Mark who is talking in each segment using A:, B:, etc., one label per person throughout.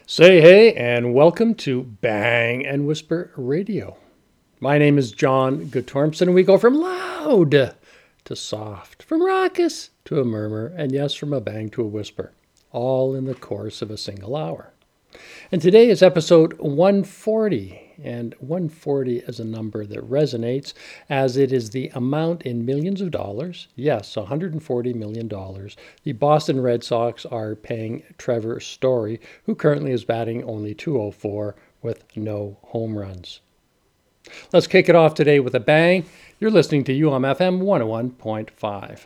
A: Say hey and welcome to Bang and Whisper Radio. My name is John Guttormson and we go from loud to soft, from raucous to a murmur, and yes, from a bang to a whisper, all in the course of a single hour. And today is episode 140, and 140 is a number that resonates as it is the amount in millions of dollars, yes, $140 million, the Boston Red Sox are paying Trevor Story, who currently is batting only .204 with no home runs. Let's kick it off today with a bang. You're listening to UMFM 101.5.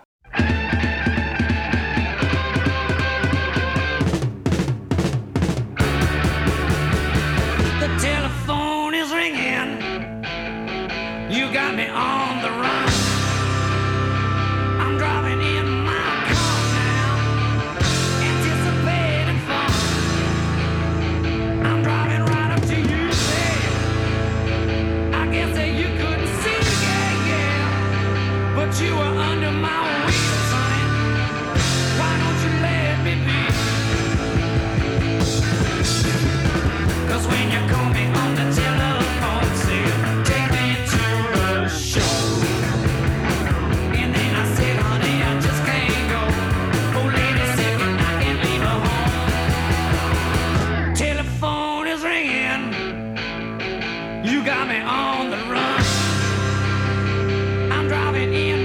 B: You were under my wheels, honey. Why don't you let me be? 'Cause when you call me on the telephone, say, take me to the show. And then I said, honey, I just can't go. Oh, lady sick and I can't leave her home. Telephone is ringing. You got me on the run. I'm driving in.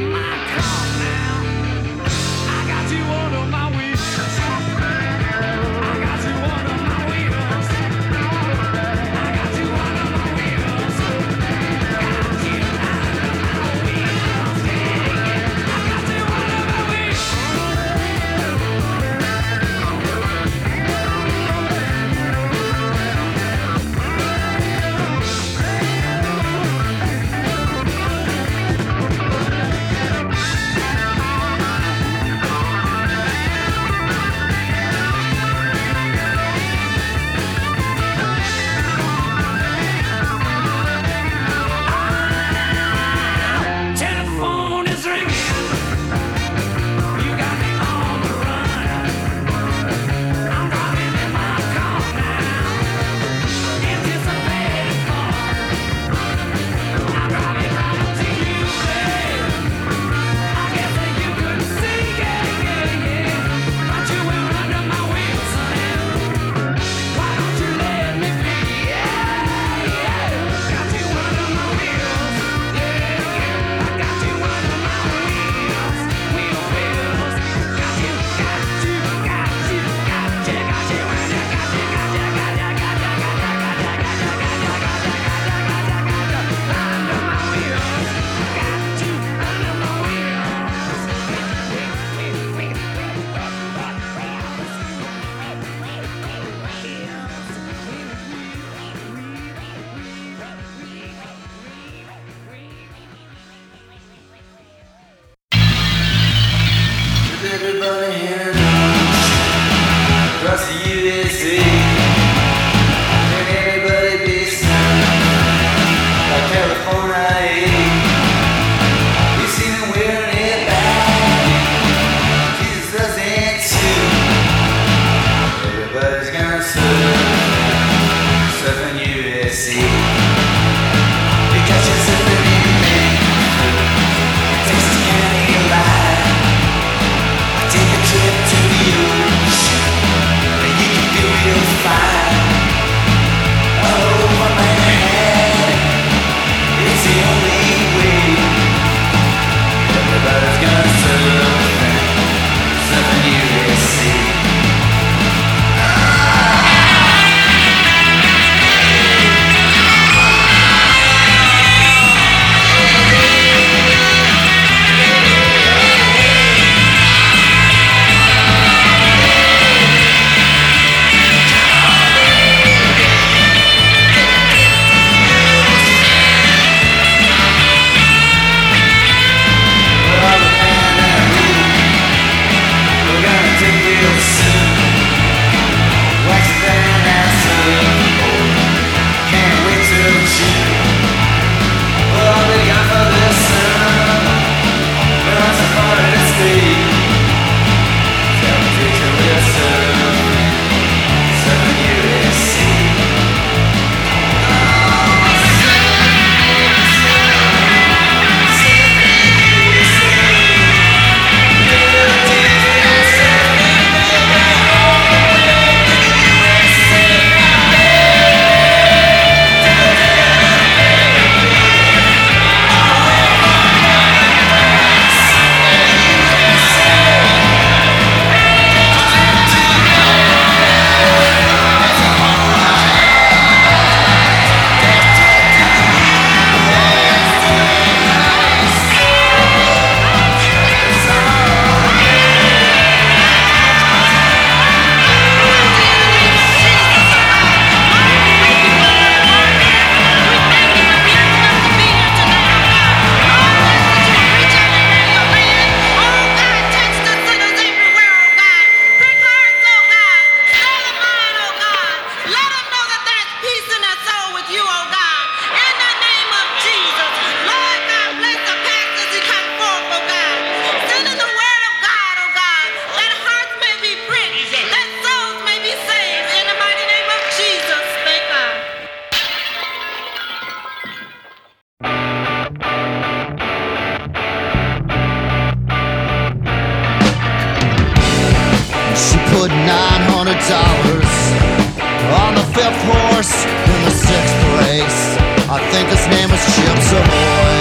C: On the fifth horse in the sixth race, I think his name was Chip Savoy.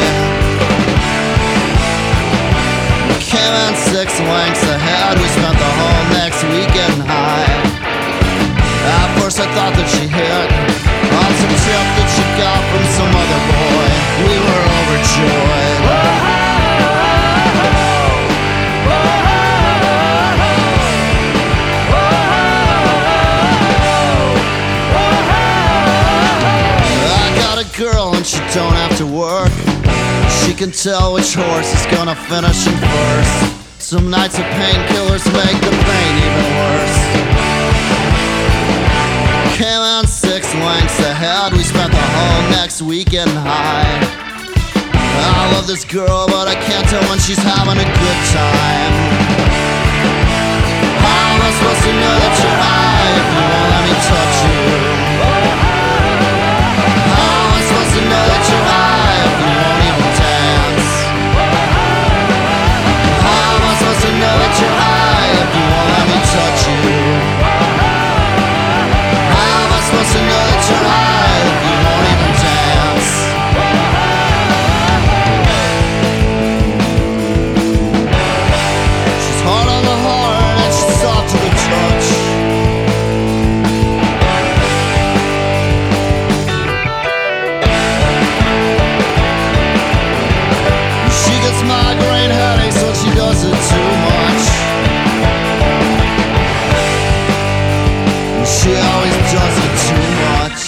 C: We came in 6 lengths ahead, we spent the whole next week getting high. At first I thought that she hit on some tip that she got from some other boy. We were overjoyed. Girl, and she don't have to work. She can tell which horse is gonna finish in first. Some nights of painkillers make the pain even worse. Came in 6 lengths ahead, we spent the whole next week getting high. I love this girl, but I can't tell when she's having a good time. How am I supposed to know that you're high if you won't let me touch you? To know that you're high if you won't even dance. How am I supposed to know that you're high if you won't let me touch you? How am I supposed to know that you're high if you won't even dance? She's hard on the heart and she's soft to the touch. Migraine headaches when she does it too much. She always does it too much.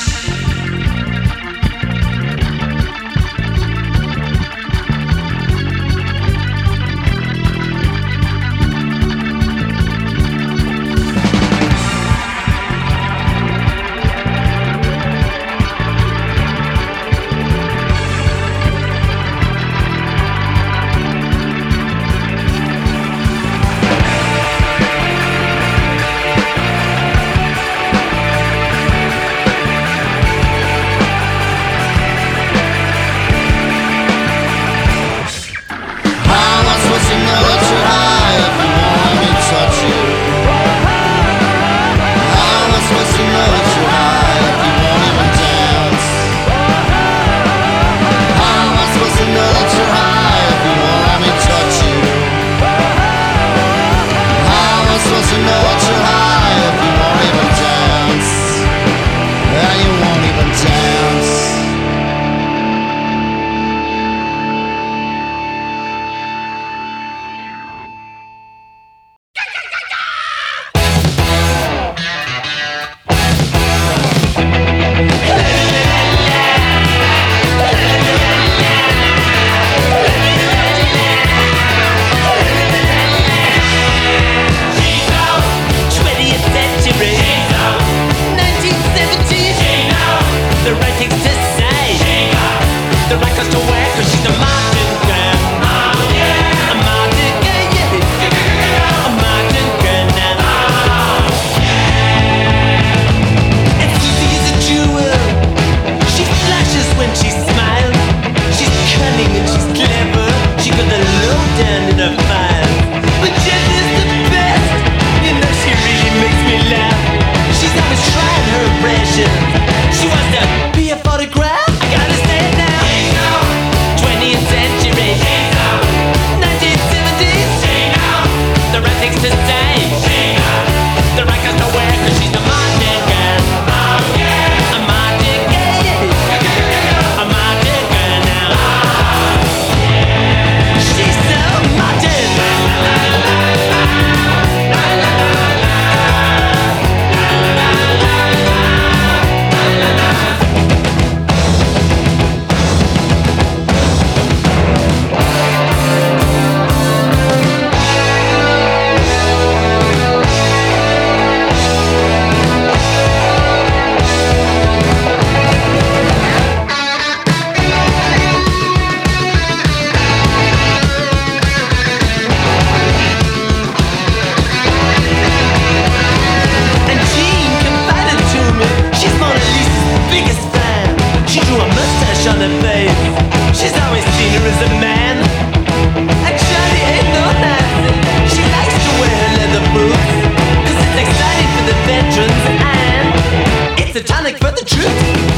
D: the tonic for the truth.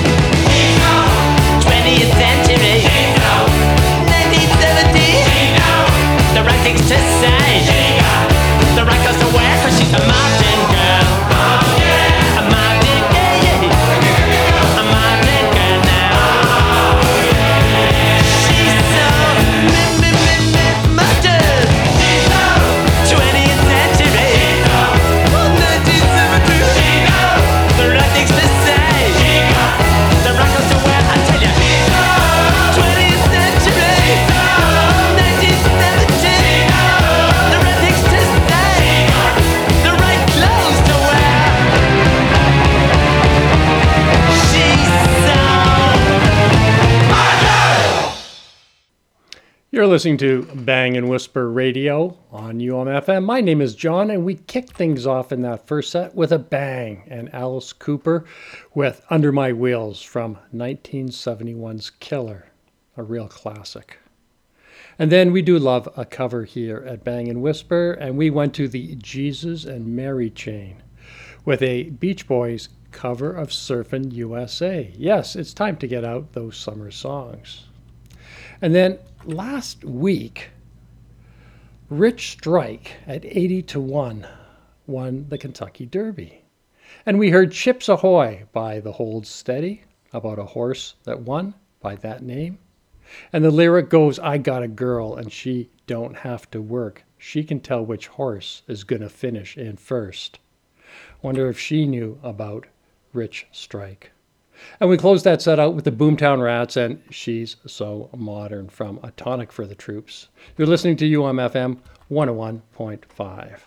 D: 20th century, 1970. The right things to say, the right clothes to wear, 'cause she's a modern girl. A modern girl, yeah. A modern girl now. She's so modern. 20th century, 1970. The right things to say, the right clothes to wear, I tell ya. 20th century, 1970. The right things to say, the right clothes to wear. She's so modern.
A: You're listening to Bang and Whisper Radio on UMFM. My name is John, and we kicked things off in that first set with a bang, and Alice Cooper with Under My Wheels from 1971's Killer, a real classic. And then we do love a cover here at Bang and Whisper, and we went to the Jesus and Mary chain with a Beach Boys cover of Surfin' USA. Yes, it's time to get out those summer songs. And then last week, Rich Strike at 80-1 won the Kentucky Derby. And we heard Chips Ahoy by the Hold Steady, about a horse that won by that name. And the lyric goes, I got a girl and she don't have to work. She can tell which horse is going to finish in first. Wonder if she knew about Rich Strike. And we closed that set out with the Boomtown Rats and She's So Modern from A Tonic for the Troops. You're listening to UMFM 101.5.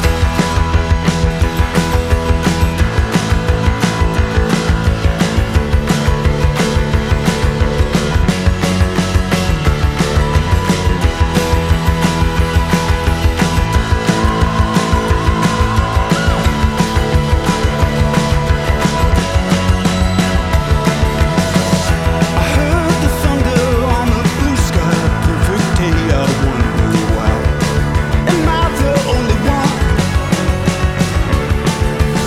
E: Am I the only one?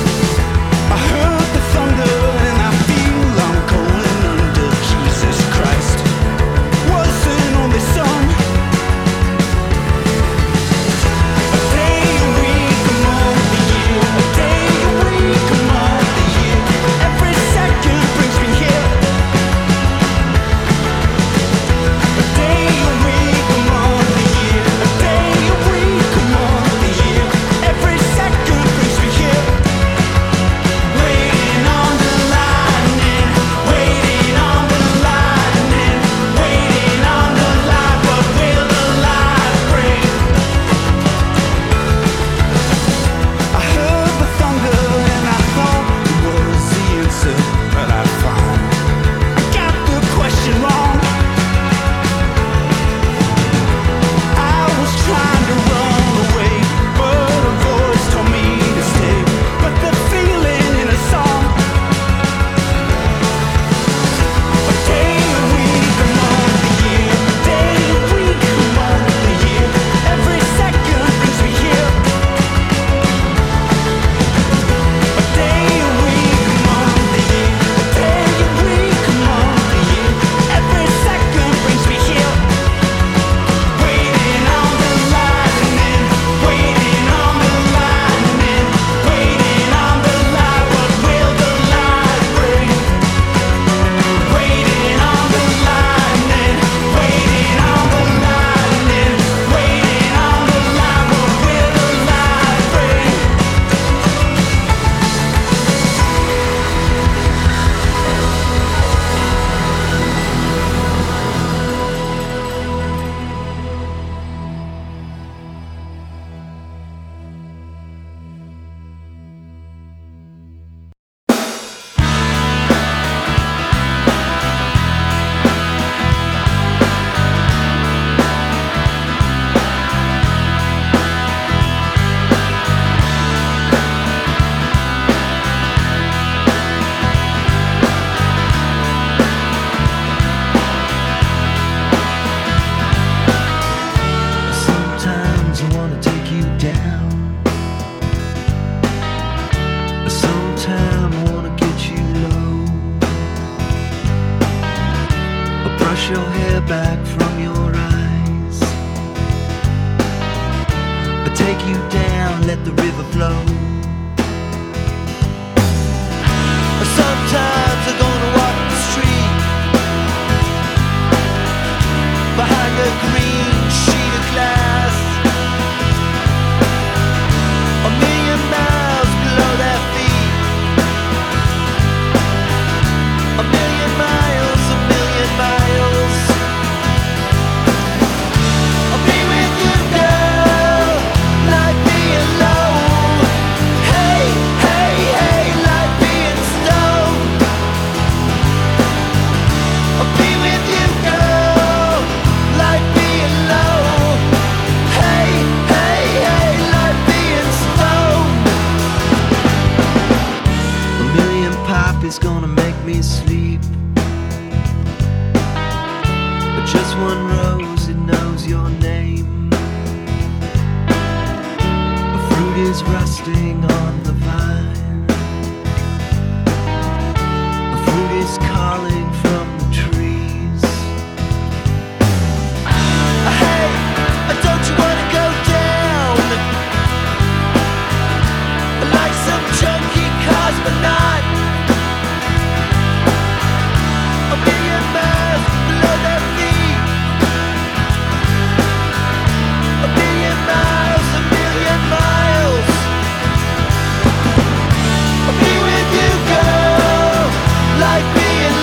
E: life is gonna make me sleep. But just one rose, it knows your name. A fruit is rusting on the vine. A fruit is calling from the trees. Hey, don't you wanna go down like some chunky cosmonaut? A million miles below their feet. A million miles, a million miles. I'll be with you, girl, like being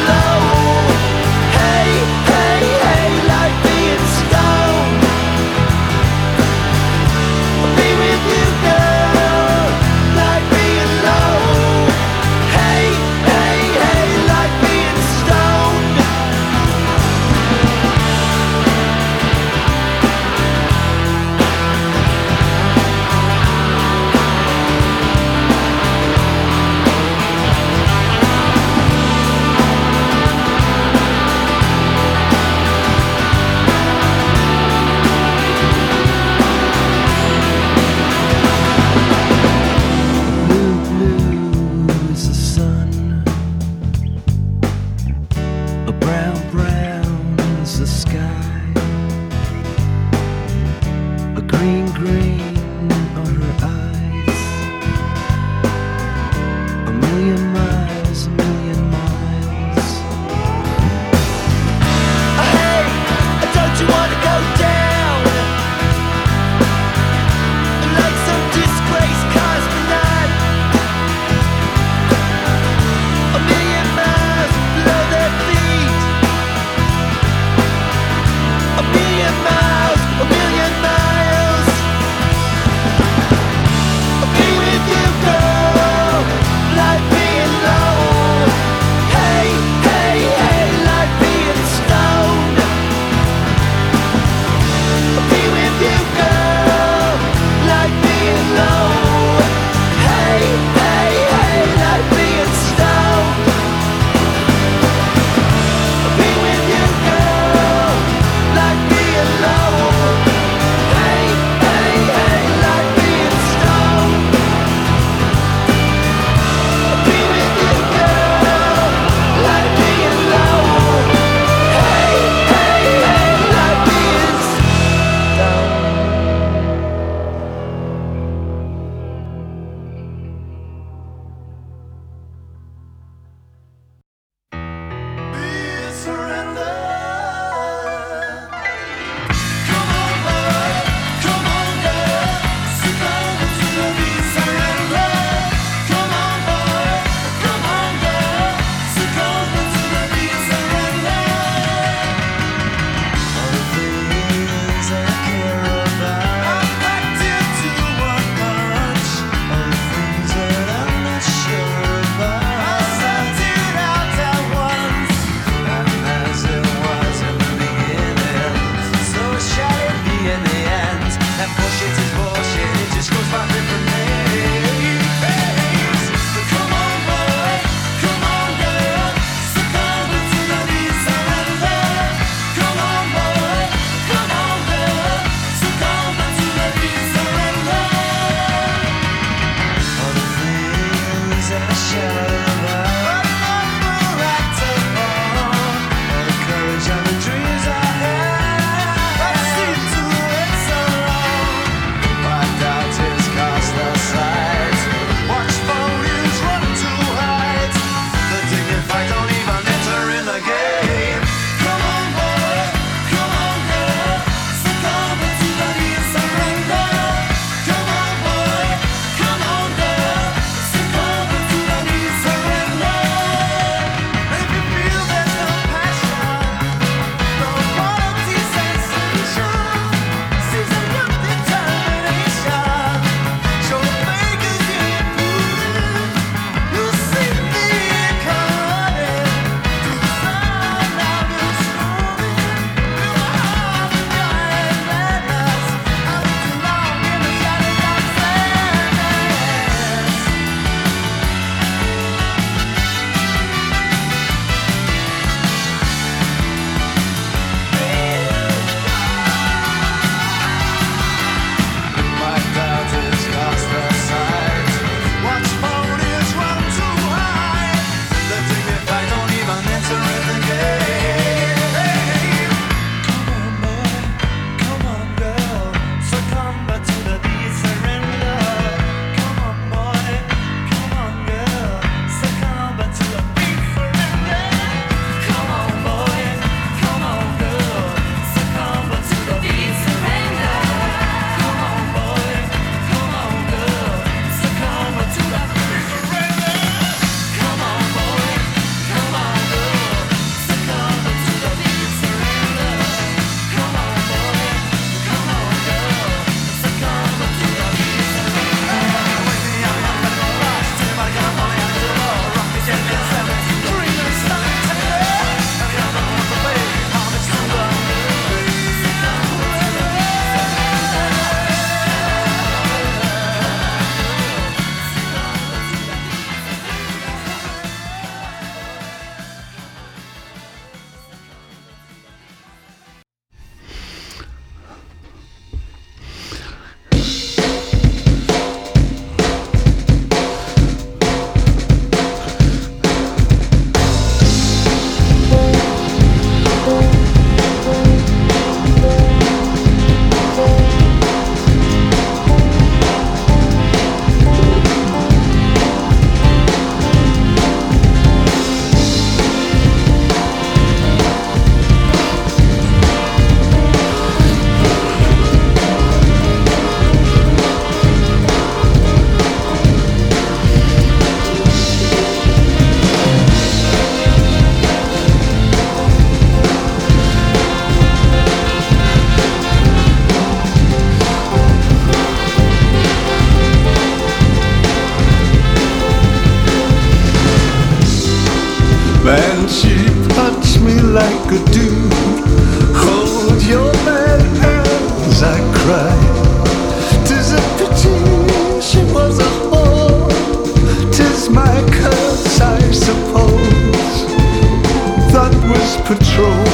F: Man, she punched me like a dude. Hold your man as I cried. 'Tis a pity she was a whore. 'Tis my curse, I suppose. That was patrol.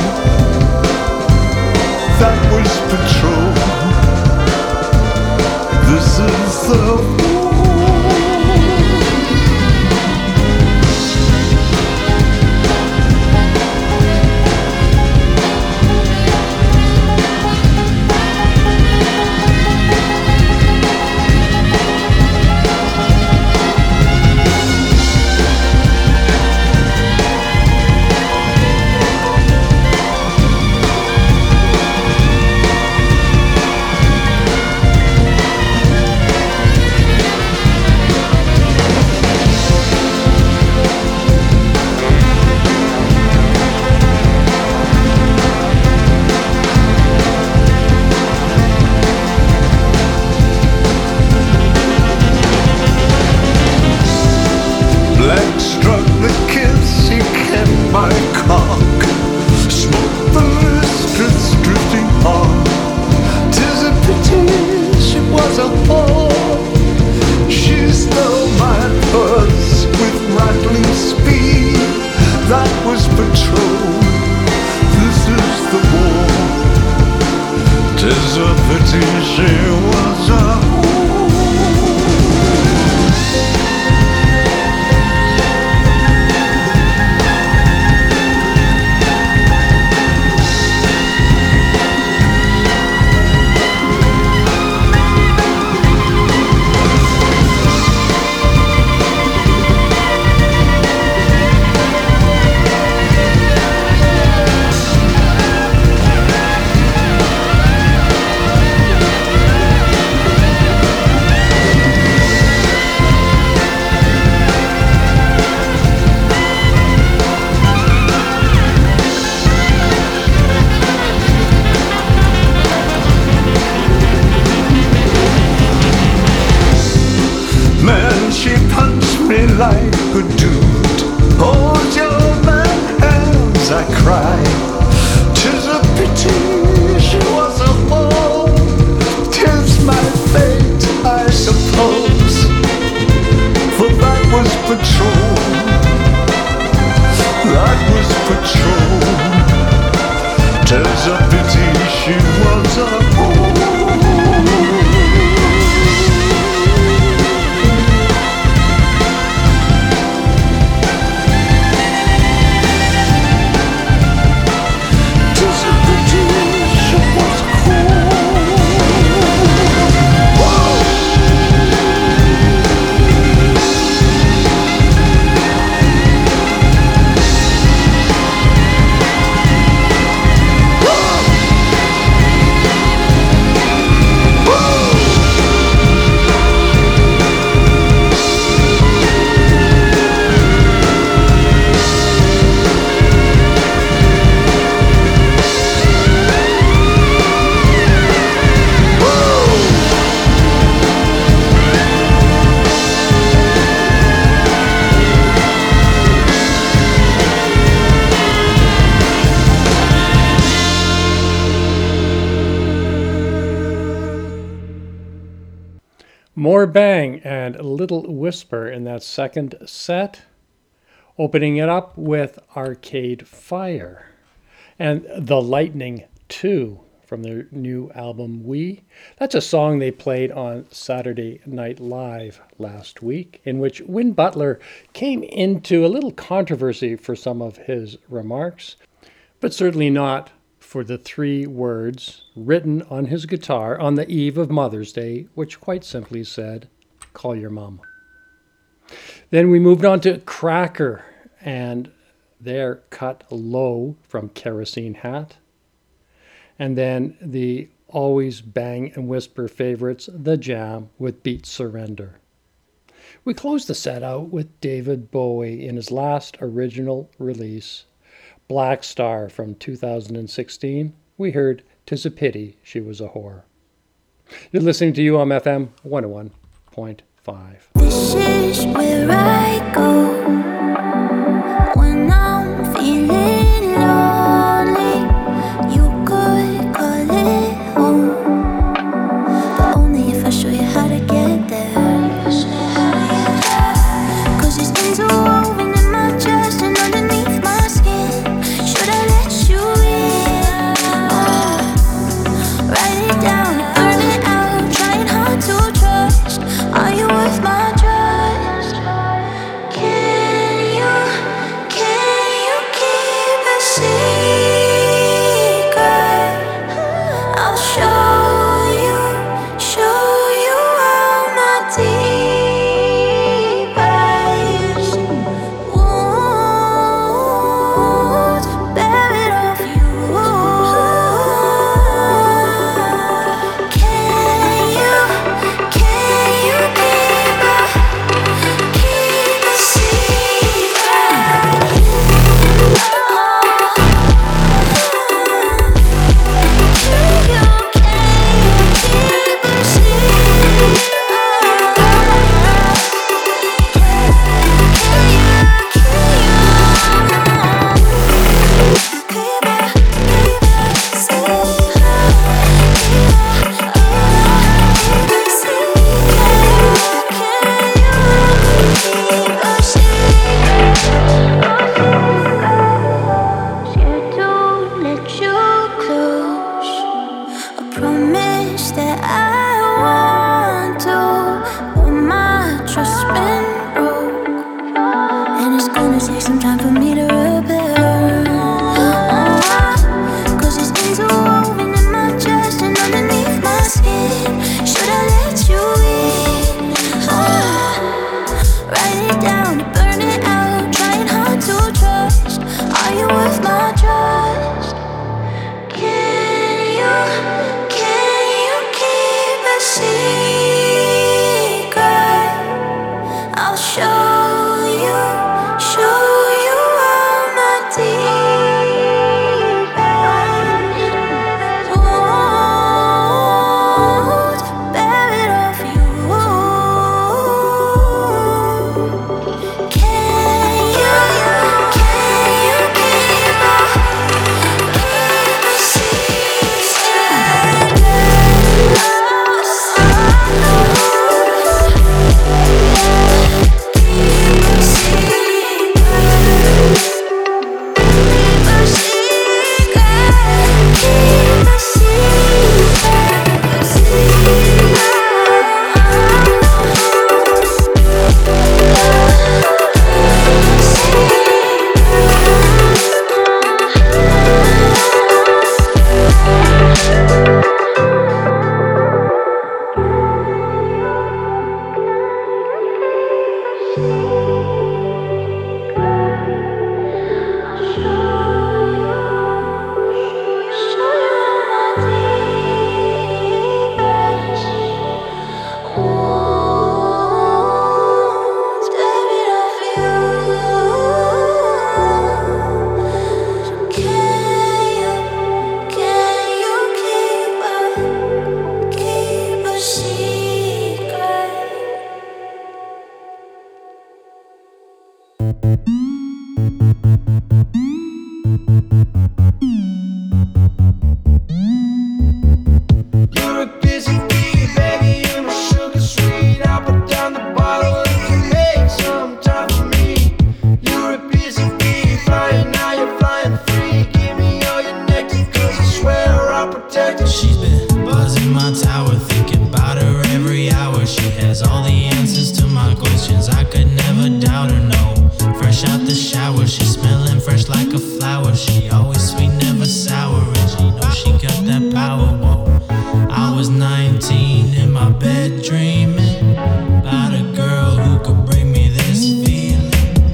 F: That was patrol. This is the Black struck the kiss, he kept my cock. Smoked the mistress drifting on. 'Tis a pity she was a whore. She stole my purse with rattling speed. That was patrol. This is the war. 'Tis a pity she was a whore. Man, she punched me like a dude. Hold your man hands, I cried. 'Tis a pity she was a whore. 'Tis my fate, I suppose. For that was patrol. That was patrol. 'Tis a pity she was a whore.
A: More Bang and Little Whisper in that second set. Opening it up with Arcade Fire and The Lightning 2 from their new album We. That's a song they played on Saturday Night Live last week, in which Win Butler came into a little controversy for some of his remarks, but certainly not for the 3 words written on his guitar on the eve of Mother's Day, which quite simply said, "Call your mom." Then we moved on to Cracker and their Cut Low from Kerosene Hat. And then the always Bang and Whisper favorites, The Jam with Beat Surrender. We closed the set out with David Bowie in his last original release, Black Star from 2016. We heard 'Tis a Pity She Was a Whore. You're listening to UMFM 101.5.
G: This is where I go when I'm time for me to repair. Cause these things are woven in my chest and underneath my skin. Should I let you in? Write it down, burn it out, trying hard to trust. Are you worth my trust? Can you keep a secret? I'll show you all my deepest wounds. Bear it off you. Can you keep a
E: You're a busy bee, baby, you're my sugar sweet. I'll put down the bottle if you make some time for me. You're a busy bee, flying now, you're flying free. Give me all your nectar, cause I swear I'll protect it.
H: She's been buzzing my tower, thinking about her every hour. She has all the answers to my questions, I could never doubt her, no. Fresh out the shower, she's smelling fresh like a flower. She always sweet, never sour, and she knows she got that power, whoa. I was 19 in my bed dreaming about a girl who could bring me this feeling.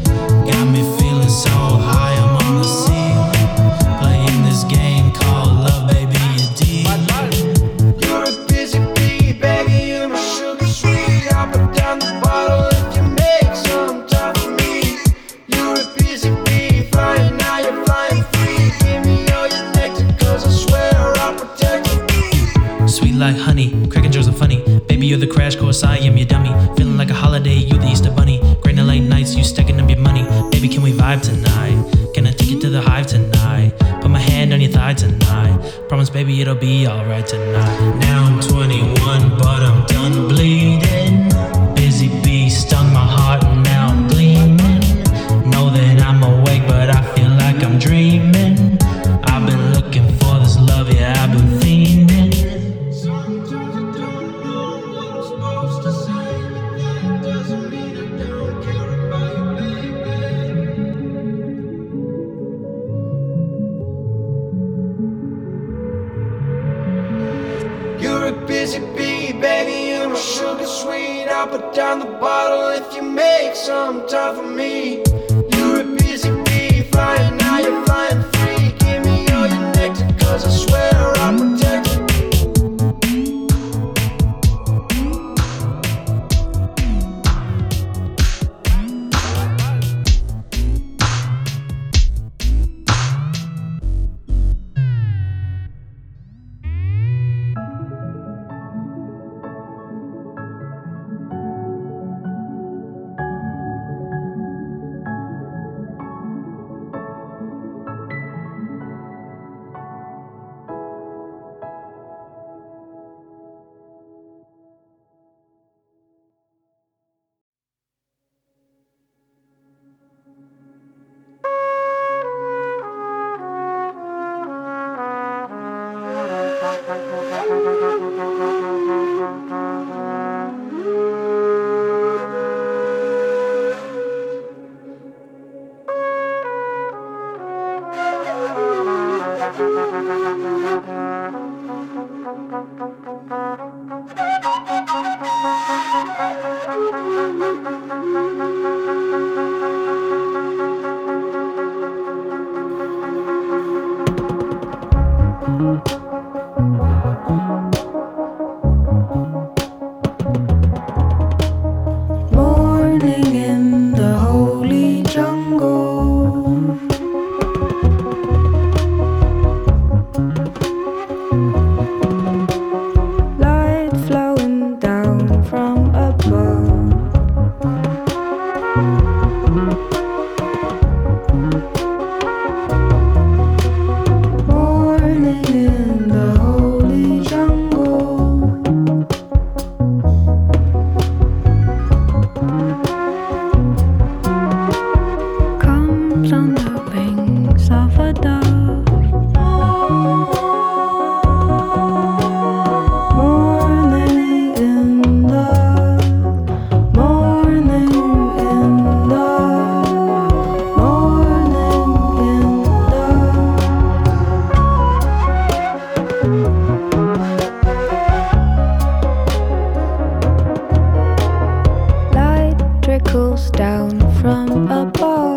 H: Got me feeling so high, I'm on the ceiling, playing this game called Love, Baby, You Deal.
E: You're a busy bee, baby, you're my sugar sweet. I'll put down the bottle if you make some time for me. You're a busy bee, flying now, you're flying free. Give me all your nectar, cause I swear I'll protect you.
H: Sweet like honey, cracking jokes are funny. Baby, you're the crash course, I am your dummy. Feeling like a holiday, you the Easter bunny. Great late nights, you stacking up your money. Baby, can we vibe tonight? Can I take you to the hive tonight? Put my hand on your thigh tonight. Promise, baby, it'll be alright tonight. Now I'm 21, but I'm done bleeding. Busy bee stung my heart and now I'm gleaming. Know that I'm awake, but I feel like I'm dreaming. I've been looking for this love, yeah, I've been fiending.
E: Sometimes I don't know what I'm supposed to say, but that doesn't mean I don't care about you, baby. You're a busy bee, baby, you're my sugar sweet. I'll put down the bottle if you make some time for me. You're a busy bee, flying now, you're flying free. Give me all your nectar, cause I swear I'll protect you.
G: on the wings of a dove. Morning in the morning in the morning in the light trickles down from above.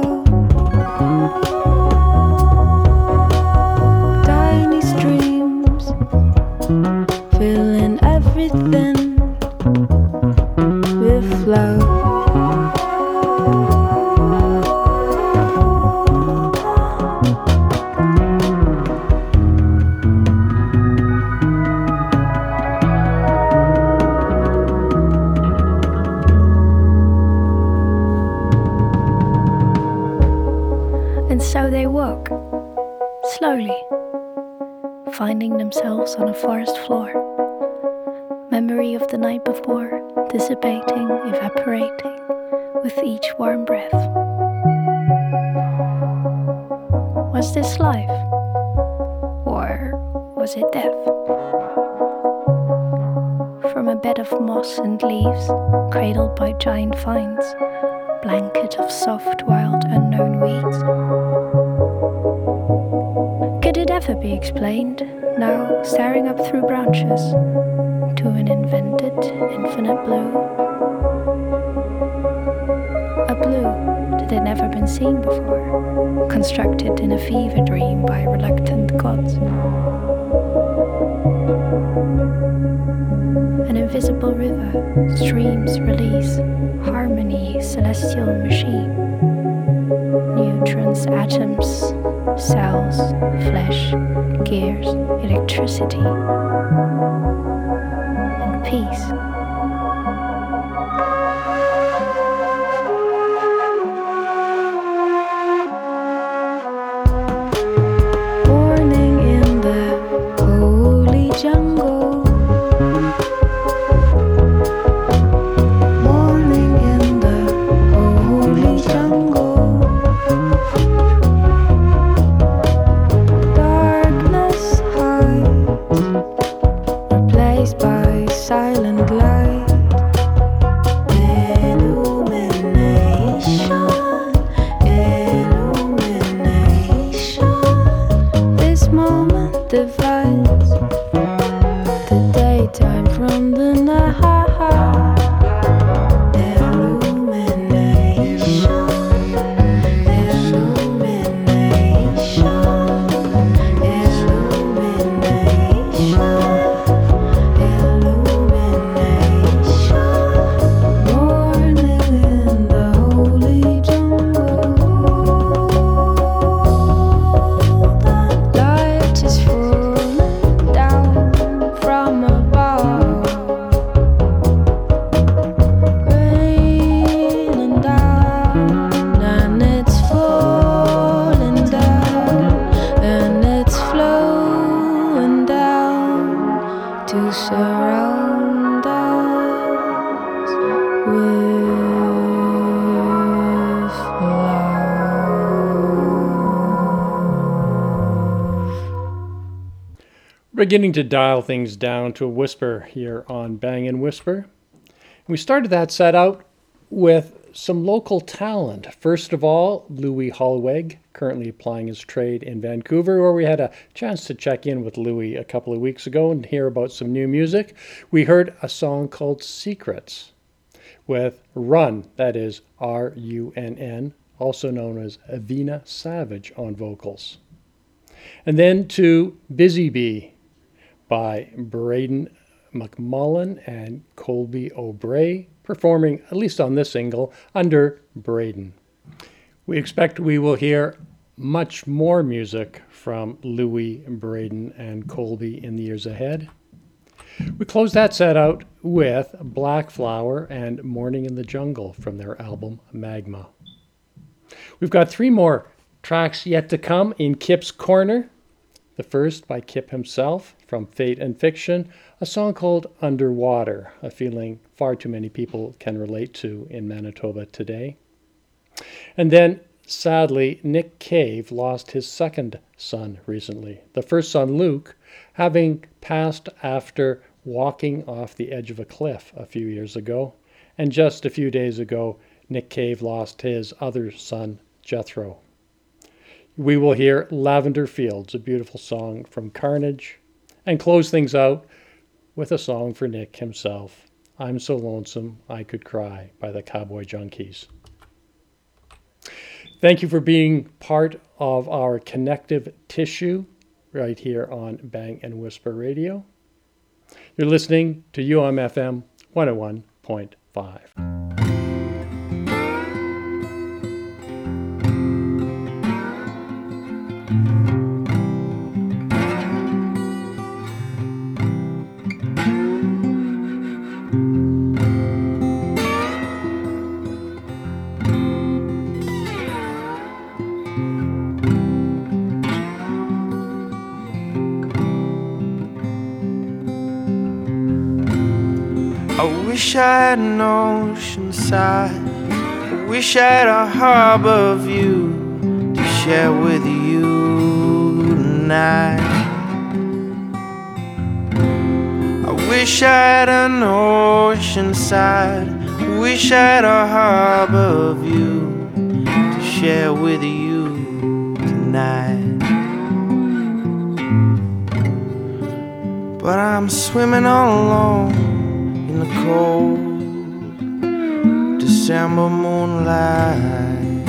G: Tiny streams filling everything with love. And so they walk, slowly, finding themselves on a forest floor. Memory of the night before, dissipating, evaporating, with each warm breath. Was this life? Or was it death? From a bed of moss and leaves, cradled by giant vines, blanket of soft, wild, unknown weeds. Could it ever be explained, now staring up through branches, to an invented, infinite blue? A blue that had never been seen before, constructed in a fever dream by reluctant gods. An invisible river, streams release, harmony, celestial machine. Neutrons, atoms, cells, flesh, gears, electricity, and peace. Morning in the holy jungle. Morning in the holy jungle. Darkness hides, replaced by silent light. Illumination, illumination. This moment divides the daytime from the night. Illumination, illumination, illumination, illumination. Morning in the holy jungle. The light is falling down from above, raining down, and it's falling down, and it's flowing down to surround us with love.
A: Beginning to dial things down to a whisper here on Bang and Whisper. We started that set out with some local talent. First of all, Louis Hollweg, currently applying his trade in Vancouver, where we had a chance to check in with Louis a couple of weeks ago and hear about some new music. We heard a song called Secrets with Run, that is R-U-N-N, also known as Avina Savage on vocals. And then to Busy Bee by Braden McMullen and Colby O'Bray, performing, at least on this single, under Braden. We expect we will hear much more music from Louis, Braden, and Colby in the years ahead. We close that set out with Black Flower and Morning in the Jungle from their album Magma. We've got 3 more tracks yet to come in Kip's Corner. The first by Kip himself from Fate and Fiction, a song called Underwater, a feeling far too many people can relate to in Manitoba today. And then Sadly, Nick Cave lost his second son recently. The first son, Luke, having passed after walking off the edge of a cliff a few years ago. And just a few days ago, Nick Cave lost his other son, Jethro. We will hear Lavender Fields, a beautiful song from Carnage, and close things out with a song for Nick himself, I'm So Lonesome I Could Cry by the Cowboy Junkies. Thank you for being part of our connective tissue right here on Bang and Whisper Radio. You're listening to UMFM 101.5.
E: I wish I had an ocean side. I wish I had a harbor view to share with you tonight. I wish I had an ocean side. I wish I had a harbor view to share with you tonight. But I'm swimming all alone in the cold December moonlight.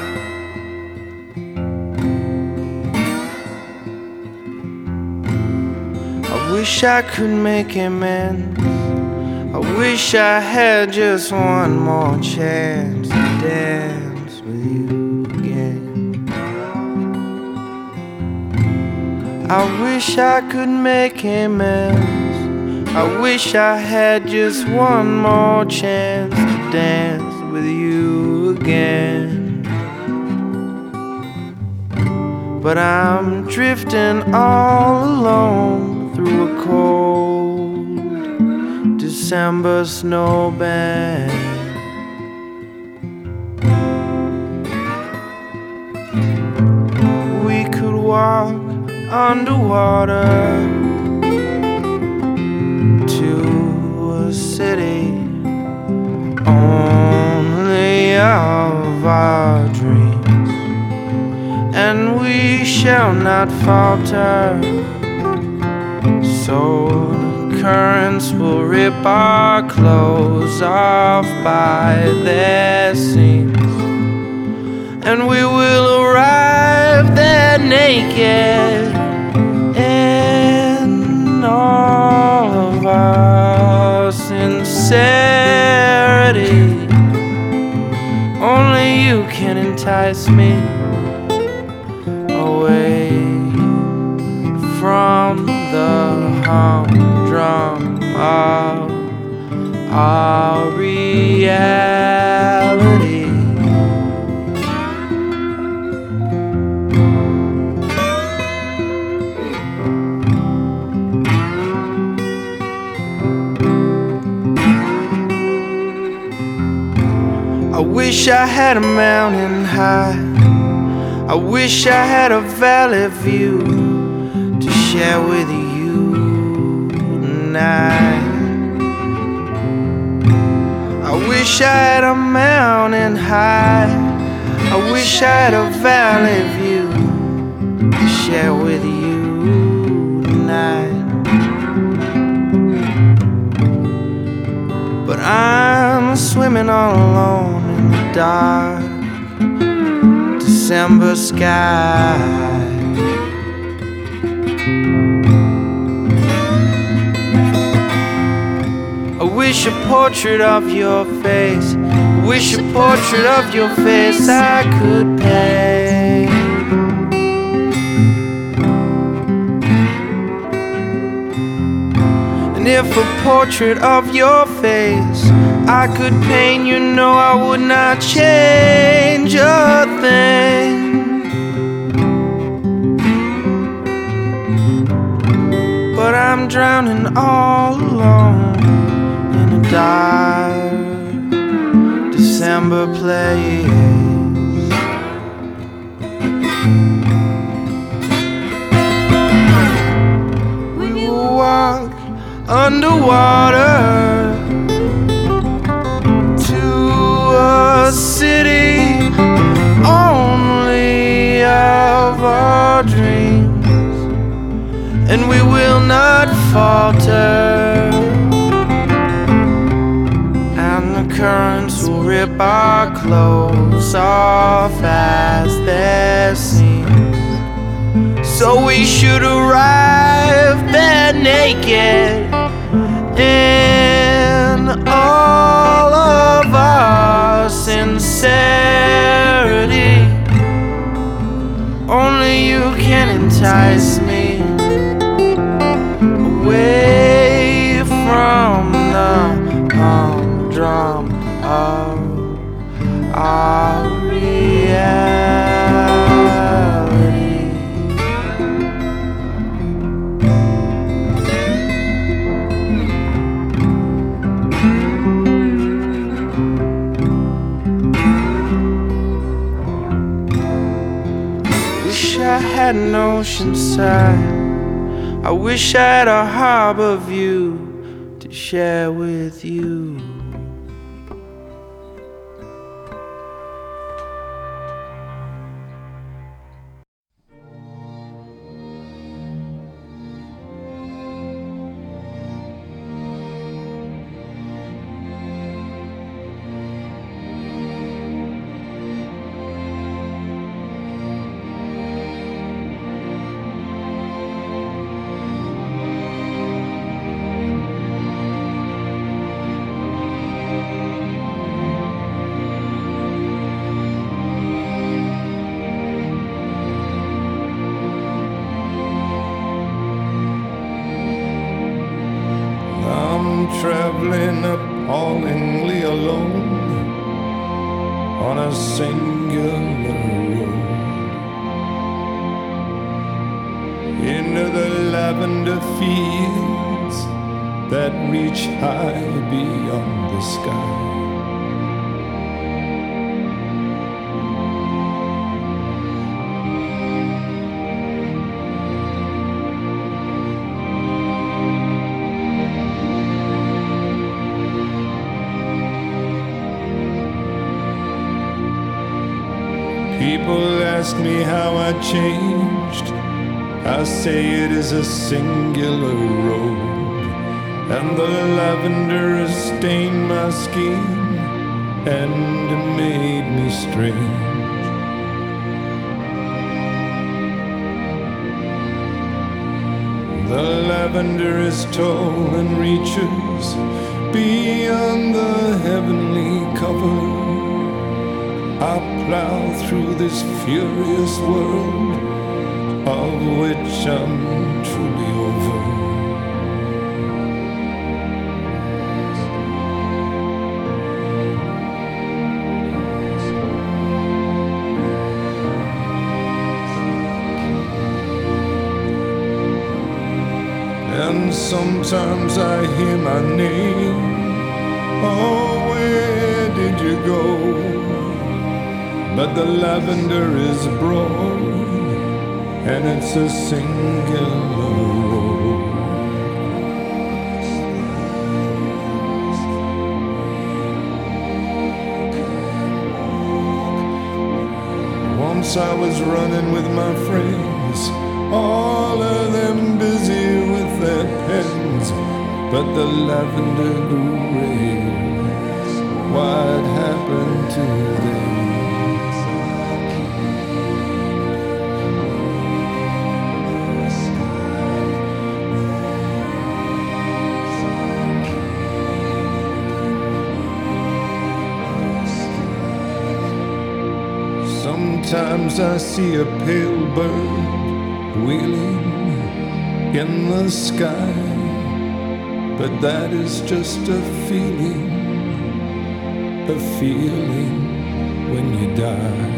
E: I wish I could make amends. I wish I had just one more chance to dance with you again. I wish I could make amends. I wish I had just one more chance to dance with you again. But I'm drifting all alone through a cold December snowbank. We could walk underwater to a city only of our dreams, and we shall not falter. So the currents will rip our clothes off by their seams, and we will arrive there naked in all of our sincerity. Only you can entice me away from the humdrum of our reality. I wish I had a mountain high. I wish I had a valley view to share with you tonight. I wish I had a mountain high. I wish I had a valley view to share with you tonight. But I'm swimming all alone in the dark December sky. I wish a portrait of your face, I wish a portrait of your face I could paint. And if a portrait of your face I could paint, you know I would not change a thing. But I'm drowning all alone in a dark December place. water to a city only of our dreams, and we will not falter, and the currents will rip our clothes off as their seams. So we should arrive there naked in all of our sincerity. Only you can entice me away from the humdrum of our reality. Wish I had an ocean side. I wish I had a harbor view to share with you.
F: Traveling appallingly alone on a singular road into the lavender fields that reach high beyond the sky. People ask me how I changed. I say it is a singular road, and the lavender has stained my skin and made me strange. The lavender is tall and reaches beyond the heavenly cover. I plow through this furious world of which I'm truly over. And sometimes I hear my name. Oh, where did you go? But the lavender is broad, and it's a singular road. Once I was running with my friends, all of them busy with their pens, but the lavender grew red. What happened to them? Sometimes I see a pale bird wheeling in the sky, but that is just a feeling when you die.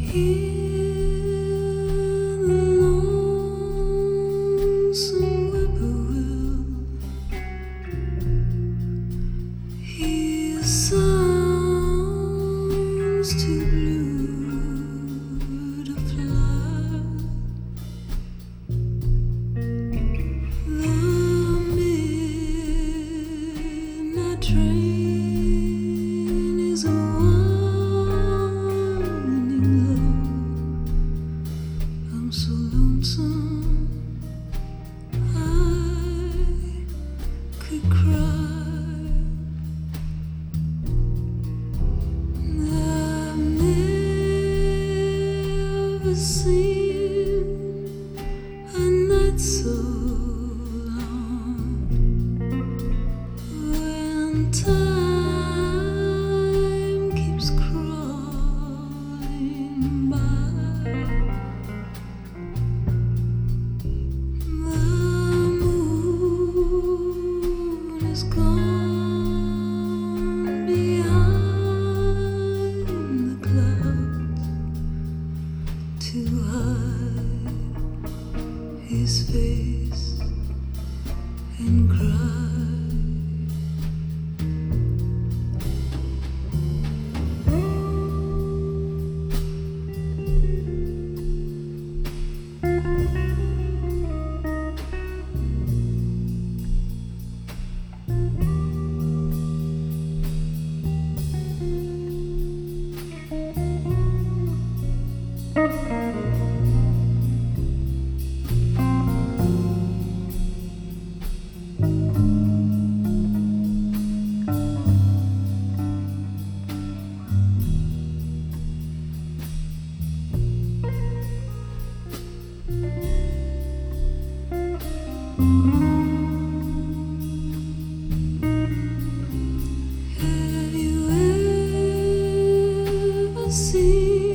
I: Have you ever seen